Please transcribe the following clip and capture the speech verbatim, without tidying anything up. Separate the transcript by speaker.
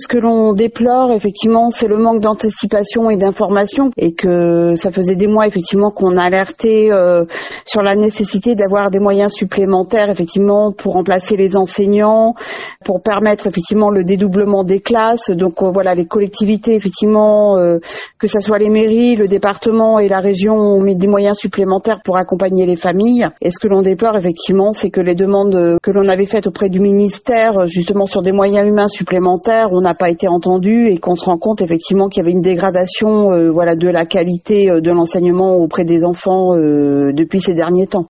Speaker 1: ce que l'on déplore, effectivement, c'est le manque d'anticipation et d'information, et que ça faisait des mois, effectivement, qu'on alertait euh, sur la nécessité d'avoir des moyens supplémentaires, effectivement, pour remplacer les enseignants, pour permettre, effectivement, le dédoublement des classes. Donc, euh, voilà, les collectivités, effectivement, euh, que ce soit les mairies, le département et la région ont mis des moyens supplémentaires pour accompagner les familles. Et ce que l'on déplore, effectivement, c'est que les demandes que l'on avait faites auprès du ministère, justement, sur des moyens humains supplémentaires, on n'a pas été entendu, et qu'on se rend compte, effectivement, qu'il y avait une dégradation, euh, voilà, de la qualité de l'enseignement auprès des enfants euh, depuis ces derniers temps.